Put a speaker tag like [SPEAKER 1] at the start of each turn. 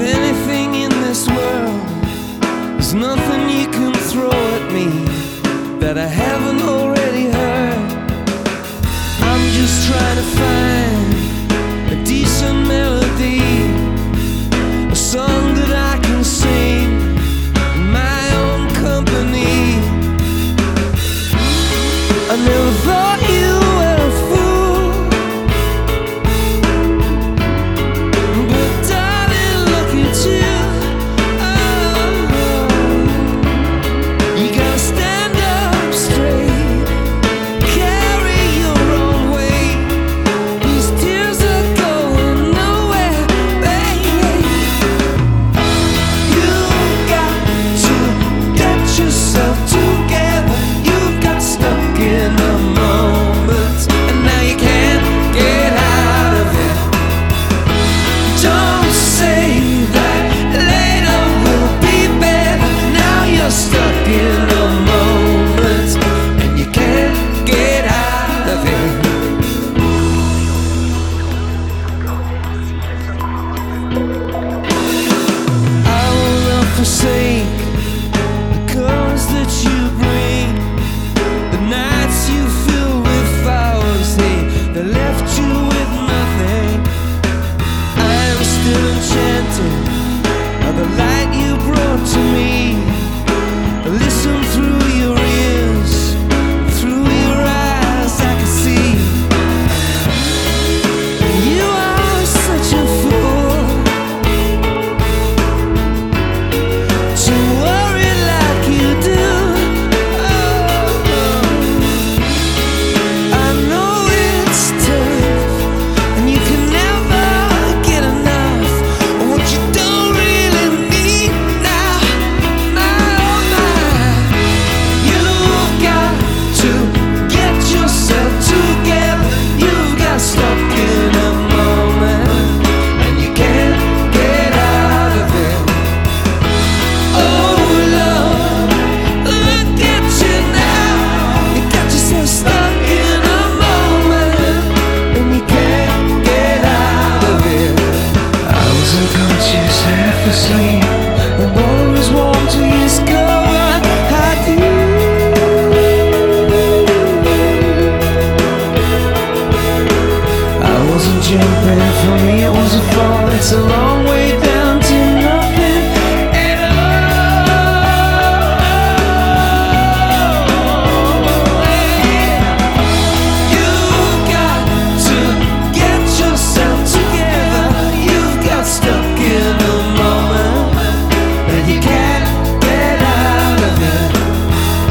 [SPEAKER 1] anything in this world, there's nothing you can throw at me that I haven't already heard. I'm just trying to find a decent melody, a song that I can sing in my own company. I never thought you were a fool, but darling, look at you. Oh, you gotta stand up straight, carry your own weight. These tears are going nowhere, baby. You got to get yourself together. You got stuck in a moment, and now you can't get out of it. Don't say that later will be better. Now you're stuck in a moment, and you can't get out of it. I will not forsake the colors that you bring, the nights you fill with flowers, they left you with nothing. I am still enchanted by the light you brought to me. Listen through your ears, through your eyes, I can see you are such a fool to worry like you do. Oh, I know it's tough, and you can never get enough of what you don't really need now. You've got to get yourself together. You've got stuck in a moment, and you can't get out of it. Oh love, look at you now. You got yourself stuck in a moment, and you can't get out of it. I was unconscious, half asleep, the water was warm to discover how deep. I wasn't jumping, for me it was a fall. It's a long